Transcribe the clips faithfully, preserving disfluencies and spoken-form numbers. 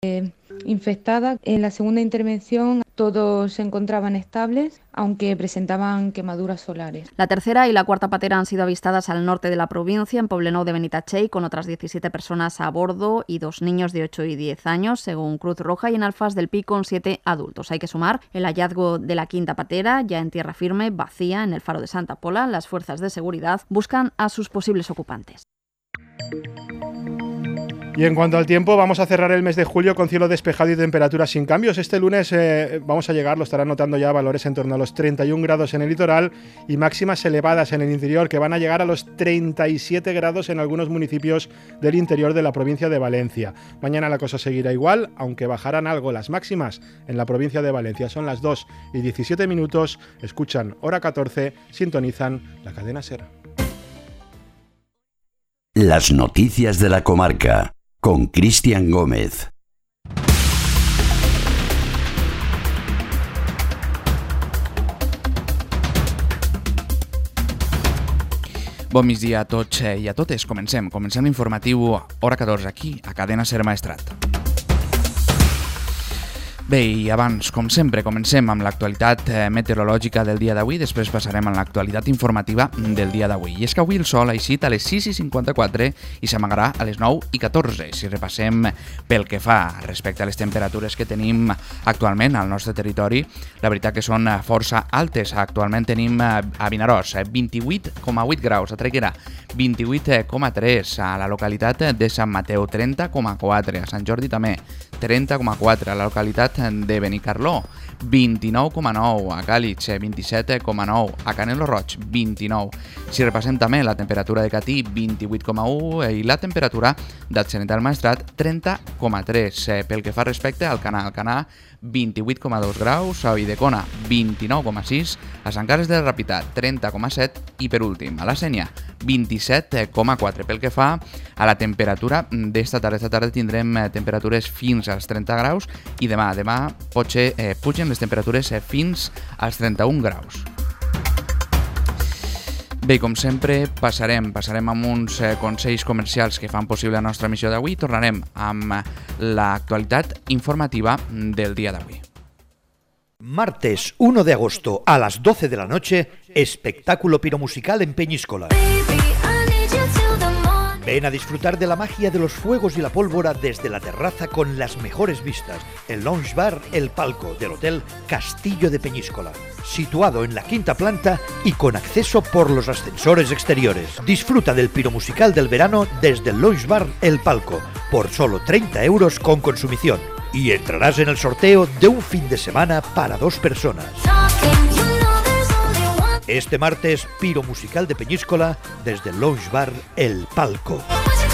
infectada. En la segunda intervención todos se encontraban estables, aunque presentaban quemaduras solares. La tercera y la cuarta patera han sido avistadas al norte de la provincia, en Poblenou de Benitatxell, con otras diecisiete personas a bordo y dos niños de ocho y diez años, según Cruz Roja, y en Alfaz del Pi con siete adultos. Hay que sumar el hallazgo de la quinta patera, ya en tierra firme, vacía, en el faro de Santa Pola. Las fuerzas de seguridad buscan a sus posibles ocupantes. Y en cuanto al tiempo, vamos a cerrar el mes de julio con cielo despejado y temperaturas sin cambios. Este lunes eh, vamos a llegar, lo estarán notando ya, valores en torno a los treinta y un grados en el litoral y máximas elevadas en el interior que van a llegar a los treinta y siete grados en algunos municipios del interior de la provincia de Valencia. Mañana la cosa seguirá igual, aunque bajarán algo las máximas en la provincia de Valencia. Son las dos y diecisiete minutos, escuchan Hora catorce, sintonizan la cadena SER. Las noticias de la comarca. Con Cristian Gómez. Bon migdia a tots i a totes. Comencem. Comencem l'informatiu Hora catorze aquí, a Cadena SER Maestrat. Bé, i abans, com sempre, comencem amb l'actualitat meteorològica del dia d'avui, després passarem a l'actualitat informativa del dia d'avui. I és que avui el sol ha eixit a les sis i cinquanta-quatre i s'amagarà a les nou i catorze. Si repassem pel que fa respecte a les temperatures que tenim actualment al nostre territori, la veritat que són força altes. Actualment tenim a Vinaròs vint-i-vuit coma vuit graus, a Traiguera vint-i-vuit coma tres, a la localitat de Sant Mateu trenta coma quatre, a Sant Jordi també trenta coma quatre, a la localitat de Benicarló vint-i-nou coma nou, a Càlig vint-i-set coma nou, a Canelo Roig vint-i-nou. Si repassem també la temperatura de Catí vint-i-vuit coma u i la temperatura d'Atzeneta del Maestrat trenta coma tres. Pel que fa respecte al Canà, al Canà vint-i-vuit coma dos graus, a Oidecona vint-i-nou coma sis, a Sant Carles de la Ràpita trenta coma set i per últim a la Sénia vint-i-set coma quatre. Pel que fa a la temperatura d'esta tarda, esta tarda tindrem temperatures fins als trenta graus i demà, demà potser eh, pugen les temperatures eh, fins als trenta-un graus. Bé, com sempre, passarem, passarem amb uns eh, consells comercials que fan possible la nostra missió d'avui i tornarem amb l'actualitat informativa del dia d'avui. Martes uno de agosto a las doce de la noche, espectáculo piromusical en Peñíscola. Ven a disfrutar de la magia de los fuegos y la pólvora desde la terraza con las mejores vistas. El Lounge Bar El Palco del Hotel Castillo de Peñíscola, situado en la quinta planta y con acceso por los ascensores exteriores. Disfruta del piromusical del verano desde el Lounge Bar El Palco por solo treinta euros con consumición. Y entrarás en el sorteo de un fin de semana para dos personas. Este martes, Piro Musical de Peñíscola desde el Lounge Bar El Palco.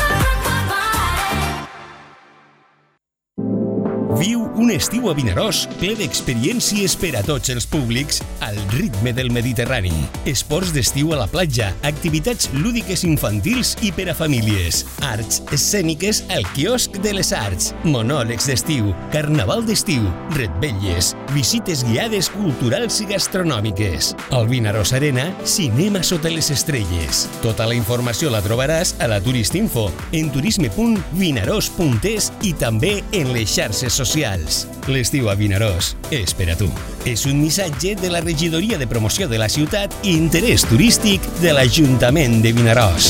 Viu un estiu a Vinaròs ple d'experiències per a tots els públics al ritme del Mediterrani. Esports d'estiu a la platja, activitats lúdiques infantils i per a famílies, arts escèniques al quiosc de les arts, monòlegs d'estiu, carnaval d'estiu, revetles, visites guiades culturals i gastronòmiques. Al Vinaròs Arena, cinema sota les estrelles. Tota la informació la trobaràs a la Turistinfo, en turisme punt vinaròs punt es i també en les xarxes socials. L'estiu a Vinaròs és per a tu. És un missatge de la Regidoria de Promoció de la Ciutat i Interès Turístic de l'Ajuntament de Vinaròs.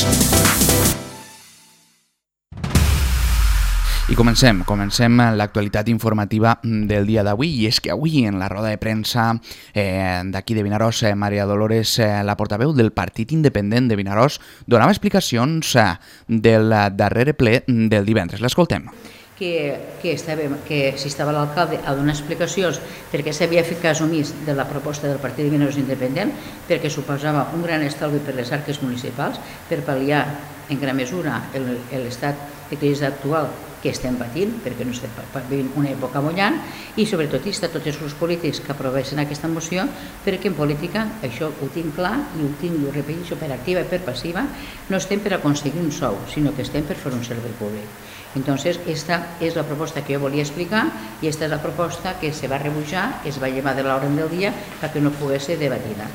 I comencem, comencem l'actualitat informativa del dia d'avui, i és que avui en la roda de premsa eh, d'aquí de Vinaròs, eh, Maria Dolores, eh, la portaveu del Partit Independent de Vinaròs, donava explicacions eh, del darrere ple del divendres. L'escoltem. que, que, estava, que si estava l'alcalde a donar explicacions perquè s'havia fet cas omís de la proposta del Partit de Vinaròs Independent, perquè suposava un gran estalvi per les arques municipals, per pal·liar en gran mesura l'estat de crisi actual que estem patint, perquè no estem vivint una època mullant, i sobretot insta tots els grups polítics que aprovessin aquesta moció, perquè en política, això ho tinc clar i ho tinc, ho repeteixo, per activa i per passiva, no estem per aconseguir un sou, sinó que estem per fer un servei públic. Entonces, esta és la proposta que jo volia explicar i esta és la proposta que se va rebutjar, es va llevar de l'ordre del dia perquè no pogués ser debatida.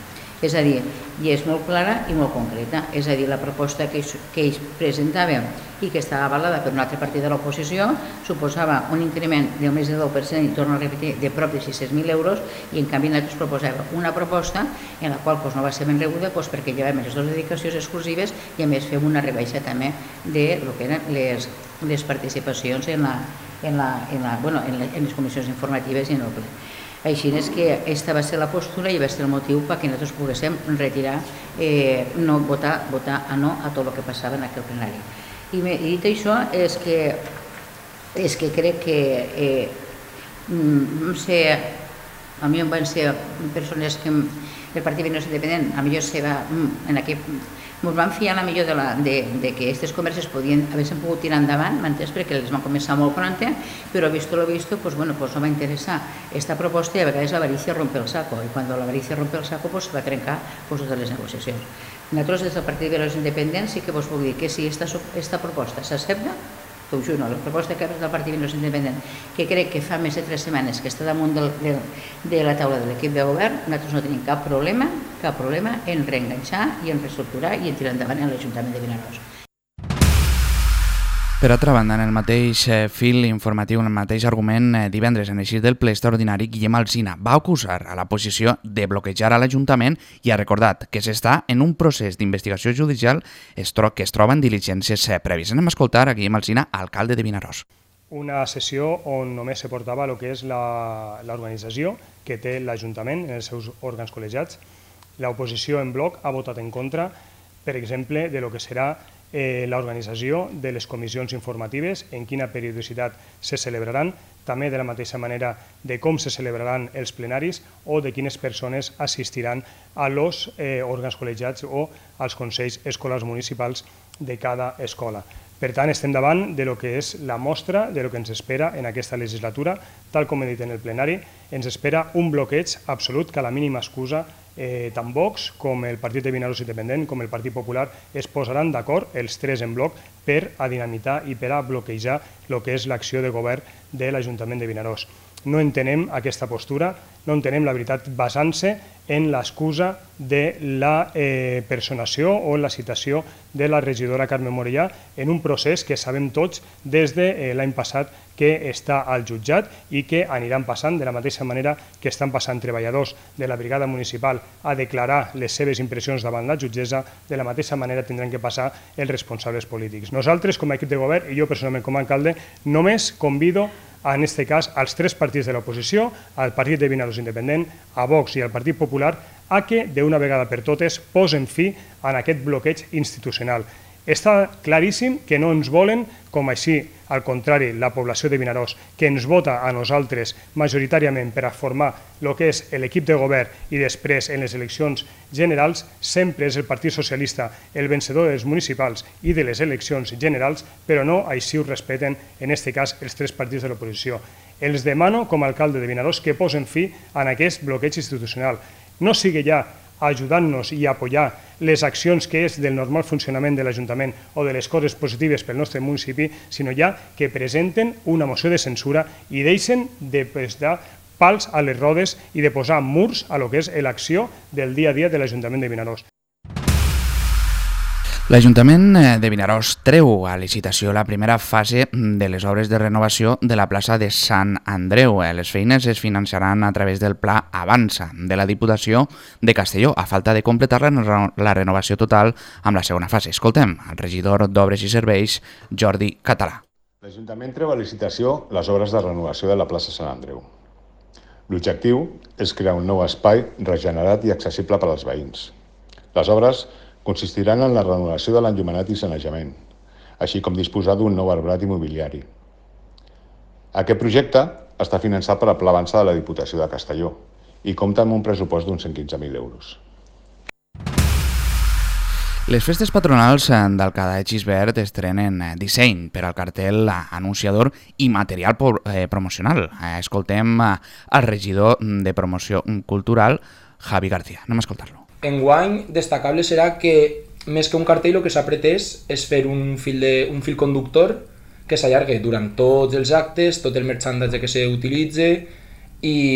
És a dir, i és molt clara i molt concreta. És a dir, la proposta que ells, que ells presentaven i que estava avalada per un altre partit de l'oposició suposava un increment del més del deu per cent, i torno a repetir, de prop de sis-cents mil euros, i en canvi nosaltres proposàvem una proposta en la qual doncs, no va ser ben rebuda doncs, perquè llevàvem les dues dedicacions exclusives i a més fem una rebaixa també de lo que eren les, les participacions en, la, en, la, en, la, bueno, en, la, en les comissions informatives i en el ple. Així és que aquesta va ser la postura i va ser el motiu perquè nosaltres poguéssim retirar, eh, no votar, votar a no a tot el que passava en aquell plenari. I, I dit això és que, és que crec que eh, vam ser, a mi em van ser persones que el Partit Vinaròs Independent, a millor se va, en aquest, ens van fiar a millor de, la, de, de que aquestes converses podien haver-se pogut tirar endavant, m'entens, perquè les van començar molt pronte, però visto lo visto, pues, bueno, pues no va interessar esta proposta i a vegades l'avaricia rompe el saco, i quan l'avaricia rompe el saco pues, va trencar pues, totes les negociacions. Nosaltres des del Partit Vinaròs Independent sí que vos puc dir que si esta, esta proposta s'accepta, t'ho juro, la proposta que ha del Partit Vinaròs Independent, que crec que fa més de tres setmanes que està damunt del, de, de la taula de l'equip de govern, nosaltres no tenim cap problema, cap problema en reenganxar i en reestructurar i en tirar endavant en l'Ajuntament de Vinaròs. Per altra banda, en el mateix fil informatiu, en el mateix argument, divendres en eixir del ple extraordinari, Guillem Alsina va acusar a la posició de bloquejar a l'Ajuntament i ha recordat que s'està en un procés d'investigació judicial que es troba en diligències prèvies. Anem a escoltar a Guillem Alsina, alcalde de Vinaròs. Una sessió on només se portava el que és l'organització que té l'Ajuntament en els seus òrgans col·legiats. L'oposició en bloc ha votat en contra, per exemple, de lo que serà Eh, l'organització de les comissions informatives, en quina periodicitat se celebraran, també de la mateixa manera de com se celebraran els plenaris o de quines persones assistiran a los eh, òrgans col·legiats o als consells escolars municipals de cada escola. Per tant, estem davant de lo que és la mostra de lo que ens espera en aquesta legislatura. Tal com he dit en el plenari, ens espera un bloqueig absolut que a la mínima excusa Eh, tant Vox com el Partit de Vinaròs Independent com el Partit Popular es posaran d'acord, els tres en bloc, per a dinamitar i per a bloquejar el que és l'acció de govern de l'Ajuntament de Vinaròs. No entenem aquesta postura, no entenem la veritat basant-se en l'excusa de la eh, personació o la citació de la regidora Carme Morellà en un procés que sabem tots des de eh, l'any passat que està al jutjat i que aniran passant de la mateixa manera que estan passant treballadors de la brigada municipal a declarar les seves impressions davant la jutgessa, de la mateixa manera tindran que passar els responsables polítics. Nosaltres, com a equip de govern, i jo personalment com a alcalde, només convido en aquest cas als tres partits de l'oposició, al Partit de Vinaròs Independent, a Vox i al Partit Popular, a que d'una vegada per totes posen fi a aquest bloqueig institucional. Està claríssim que no ens volen, com així, al contrari, la població de Vinaròs, que ens vota a nosaltres majoritàriament per a formar el que és l'equip de govern i després en les eleccions generals, sempre és el Partit Socialista el vencedor dels municipals i de les eleccions generals, però no així ho respeten, en aquest cas, els tres partits de l'oposició. Els demano, com a alcalde de Vinaròs, que posen fi a aquest bloqueig institucional. No sigui ja ajudant-nos i apoyar les accions que és del normal funcionament de l'Ajuntament o de les coses positives pel nostre municipi, sinó ja que presenten una moció de censura i deixen de prestar pals a les rodes i de posar murs a lo que és l'acció del dia a dia de l'Ajuntament de Vinaròs. L'Ajuntament de Vinaròs treu a licitació la primera fase de les obres de renovació de la plaça de Sant Andreu. Les feines es finançaran a través del Pla Avança de la Diputació de Castelló, a falta de completar la renovació total amb la segona fase. Escoltem el regidor d'Obres i Serveis, Jordi Català. L'Ajuntament treu a licitació les obres de renovació de la plaça Sant Andreu. L'objectiu és crear un nou espai regenerat i accessible per als veïns. Les obres consistiran en la renovació de l'enllumenat i sanejament, així com disposar d'un nou arbrat immobiliari. Aquest projecte està finançat per la Pla Avança de la Diputació de Castelló i compta amb un pressupost d'uns cent quinze mil euros. Les festes patronals del Cada de Xisbert estrenen disseny per al cartel anunciador i material promocional. Escoltem al regidor de Promoció Cultural, Javi García. Anem a escoltar-lo. Enguany, destacable serà que, més que un cartell, el que s'ha pretès és fer un fil, de, un fil conductor que s'allargue durant tots els actes, tot el merchandatge que s'utilitze i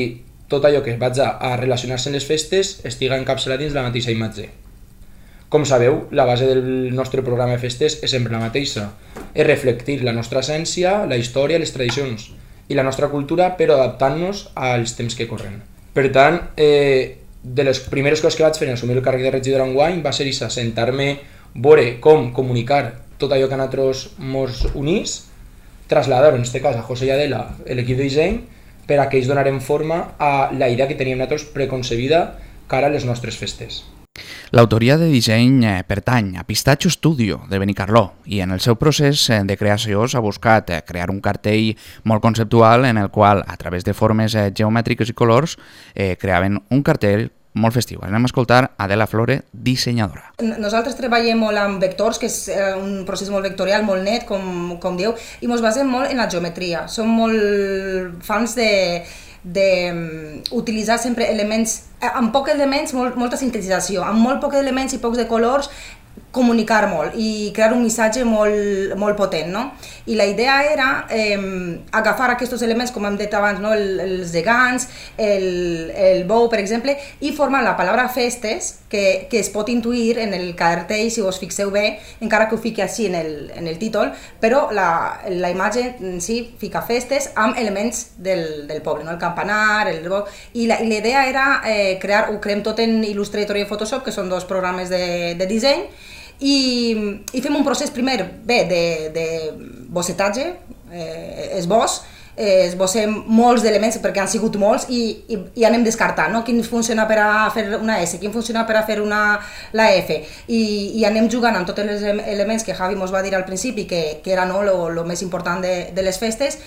tot allò que vaig a, a relacionar-se amb les festes estiga encapçalat dins la mateixa imatge. Com sabeu, la base del nostre programa de festes és sempre la mateixa. És reflectir la nostra essència, la història, les tradicions i la nostra cultura, però adaptant-nos als temps que corren. Per tant, eh, de les primeres coses que vaig fer en assumir el càrrec de regidor enguany va ser això, sentar-me, veure com comunicar tot allò que a nosaltres mos unís, traslladar en aquest cas a José i Adela l'equip de disseny per a que ells donarem forma a la idea que teníem nosaltres preconcebida cara a les nostres festes. L'autoria de disseny pertany a Pistacho Studio de Benicarló i en el seu procés de creació s'ha buscat crear un cartell molt conceptual en el qual, a través de formes geomètriques i colors, eh, creaven un cartell molt festiu. Anem a escoltar Adela Flore, dissenyadora. Nosaltres treballem molt amb vectors, que és un procés molt vectorial, molt net, com, com dieu, i ens basem molt en la geometria. Som molt fans de d'utilitzar sempre elements, amb pocs elements, molt, molta sintetització, amb molt pocs elements i pocs de colors, comunicar molt i crear un missatge molt, molt potent, no? I la idea era eh, agafar aquests elements, com hem dit abans, no? el, els gegants, el, el bou, per exemple, i formar la paraula festes, que, que es pot intuir en el cartell, si us fixeu bé, encara que ho fiqui així en el, en el títol, però la, la imatge en si fica festes amb elements del, del poble, no? El campanar, el bou, i la, i la idea era eh, crear, ho creem tot en Illustrator i Photoshop, que són dos programes de, de disseny, I, i fem un procés primer bé de, de bossetatge, eh, esbós, eh, esbossem molts elements perquè han sigut molts i, i, i anem descartant, no? Quin funciona per a fer una S, quin funciona per a fer una, la F, i, i anem jugant amb tots els elements que Javi mos va dir al principi que, que era no, lo, lo més important de, de les festes.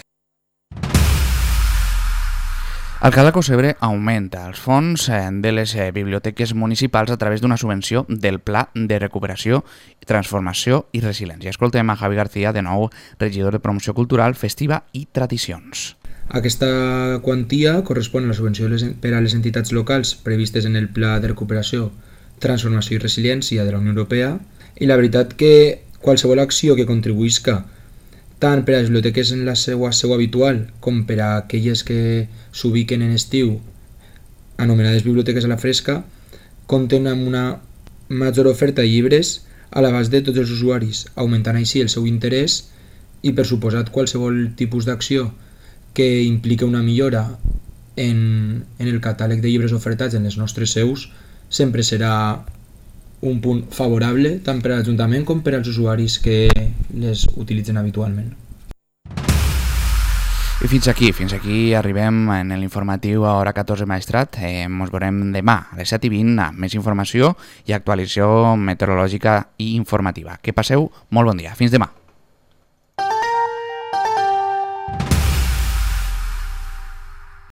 El Cala Cocebre augmenta els fons de les biblioteques municipals a través d'una subvenció del Pla de Recuperació, Transformació i Resiliència. Escoltem a Javi García, de nou regidor de Promoció Cultural, Festiva i Tradicions. Aquesta quantia correspon a la subvenció per a les entitats locals previstes en el Pla de Recuperació, Transformació i Resiliència de la Unió Europea, i la veritat que qualsevol acció que contribuïsca tant per a les biblioteques en la seva seu habitual com per a aquelles que s'ubiquen en estiu, anomenades biblioteques a la fresca, compten amb una major oferta de llibres a l'abast de tots els usuaris, augmentant així el seu interès i, per suposat, qualsevol tipus d'acció que implica una millora en, en el catàleg de llibres ofertats en les nostres seus sempre serà un punt favorable tant per a l'Ajuntament com per als usuaris que les utilitzen habitualment. I fins aquí, fins aquí arribem en l'informatiu a hora catorze Maestrat. Eh, ens veurem demà a les set i vint amb més informació i actualització meteorològica i informativa. Que passeu molt bon dia. Fins demà.